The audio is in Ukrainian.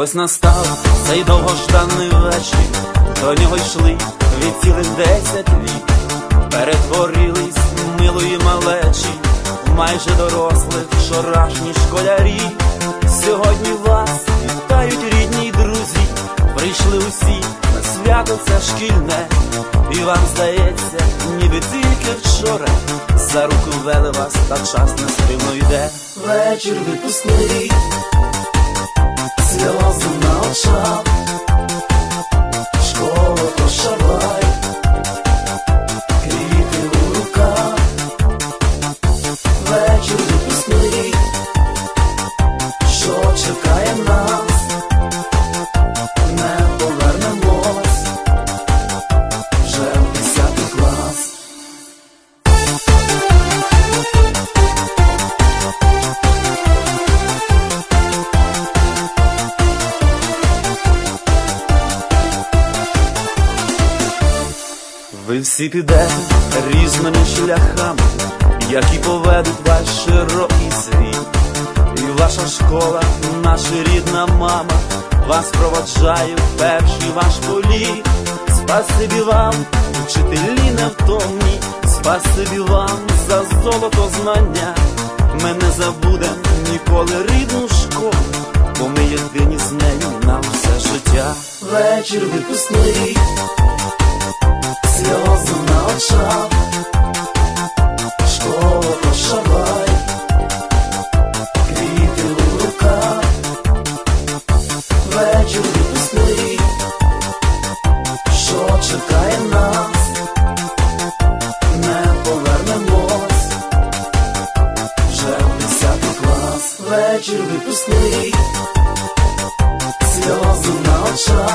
Ось настав цей довгожданий вечір, до нього йшли від цілих 10 літ. Перетворились милої малечі в майже дорослих вчорашні школярі. Сьогодні вас вітають рідні й друзі, прийшли усі на свято це шкільне. І вам здається, ніби тільки вчора за руку вели вас, та час нестримно йде. Вечір випускний, сльози на очах, школа прощавай, квіти у руках. Вечір випускний, що чекає нас, не повернемось вже в 10 клас. Ви всі підете різними шляхами, які поведуть ваш широкий світ. І ваша школа, наша рідна мама, вас проводжає в перший ваш політ. Спасибі вам, вчителі невтомні, спасибі вам за золото знання. Ми не забудем ніколи рідну школу, бо ми єдині з нею на все життя. Вечір випускний, сльози на очах, школа прощавай, квіти у руках. Вечір випускний, що чекає нас, не повернемось вже в 10 клас. Вечір випускний, сльози на очах,